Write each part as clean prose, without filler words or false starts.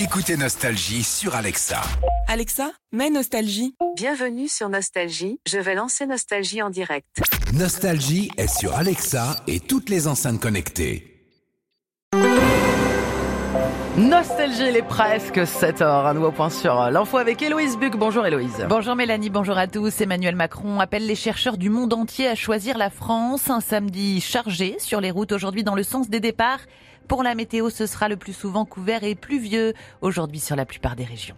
Écoutez Nostalgie sur Alexa. Alexa, mets Nostalgie. Bienvenue sur Nostalgie, je vais lancer Nostalgie en direct. Nostalgie est sur Alexa et toutes les enceintes connectées. Nostalgie, il est presque 7h. Un nouveau point sur l'info avec Héloïse Buc. Bonjour Héloïse. Bonjour Mélanie, bonjour à tous. Emmanuel Macron appelle les chercheurs du monde entier à choisir la France. Un samedi chargé sur les routes aujourd'hui dans le sens des départs. Pour la météo, ce sera le plus souvent couvert et pluvieux aujourd'hui sur la plupart des régions.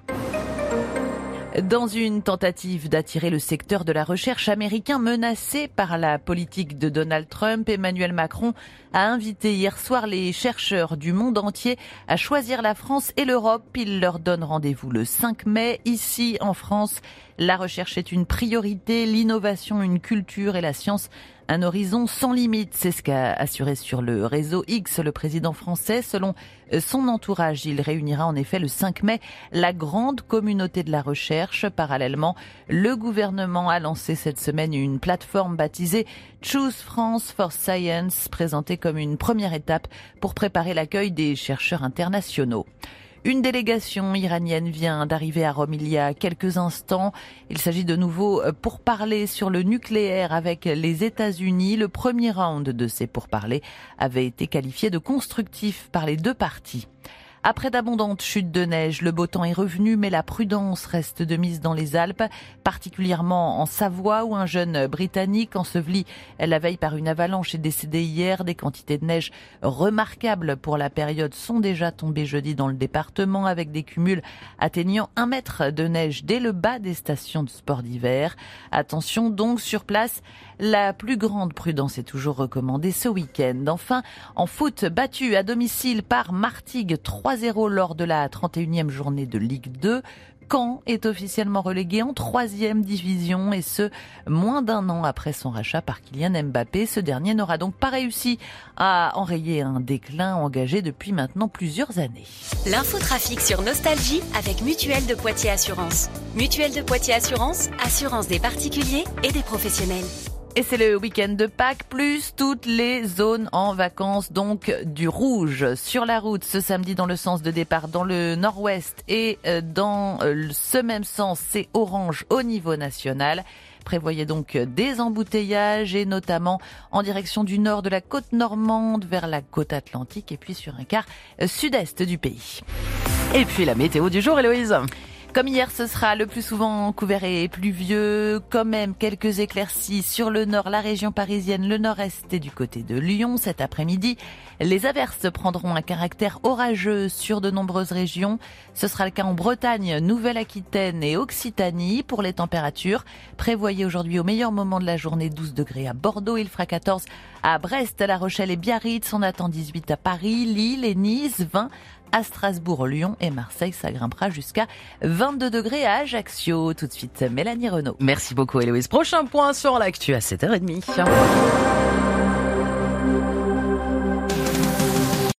Dans une tentative d'attirer le secteur de la recherche américain menacé par la politique de Donald Trump, Emmanuel Macron a invité hier soir les chercheurs du monde entier à choisir la France et l'Europe. Il leur donne rendez-vous le 5 mai. Ici, en France, la recherche est une priorité, l'innovation, une culture et la science un horizon sans limite, c'est ce qu'a assuré sur le réseau X le président français. Selon son entourage, il réunira en effet le 5 mai la grande communauté de la recherche. Parallèlement, le gouvernement a lancé cette semaine une plateforme baptisée Choose France for Science, présentée comme une première étape pour préparer l'accueil des chercheurs internationaux. Une délégation iranienne vient d'arriver à Rome il y a quelques instants. Il s'agit de nouveau pourparlers sur le nucléaire avec les États-Unis. Le premier round de ces pourparlers avait été qualifié de constructif par les deux parties. Après d'abondantes chutes de neige, le beau temps est revenu, mais la prudence reste de mise dans les Alpes, particulièrement en Savoie où un jeune Britannique enseveli la veille par une avalanche est décédé hier. Des quantités de neige remarquables pour la période sont déjà tombées jeudi dans le département avec des cumuls atteignant 1 mètre de neige dès le bas des stations de sport d'hiver. Attention donc sur place, la plus grande prudence est toujours recommandée ce week-end. Enfin, en foot, battu à domicile par Martigues 3-0 lors de la 31e journée de Ligue 2. Caen est officiellement relégué en 3e division et ce, moins d'un an après son rachat par Kylian Mbappé. Ce dernier n'aura donc pas réussi à enrayer un déclin engagé depuis maintenant plusieurs années. L'infotrafic sur Nostalgie avec Mutuelle de Poitiers Assurance. Mutuelle de Poitiers Assurance, assurance des particuliers et des professionnels. Et c'est le week-end de Pâques, plus toutes les zones en vacances, donc du rouge sur la route ce samedi dans le sens de départ dans le nord-ouest et dans ce même sens, c'est orange au niveau national. Prévoyez donc des embouteillages et notamment en direction du nord de la côte normande vers la côte atlantique et puis sur un quart sud-est du pays. Et puis la météo du jour, Héloïse. Comme hier, ce sera le plus souvent couvert et pluvieux. Quand même, quelques éclaircies sur le nord, la région parisienne, le nord-est et du côté de Lyon. Cet après-midi, les averses prendront un caractère orageux sur de nombreuses régions. Ce sera le cas en Bretagne, Nouvelle-Aquitaine et Occitanie. Pour les températures, prévoyez aujourd'hui au meilleur moment de la journée 12 degrés à Bordeaux. Il fera 14 à Brest, La Rochelle et Biarritz. On attend 18 à Paris, Lille et Nice, 20 à Strasbourg, Lyon et Marseille, ça grimpera jusqu'à 22 degrés à Ajaccio. Tout de suite, Mélanie Renaud. Merci beaucoup Héloïse. Prochain point sur l'actu à 7h30.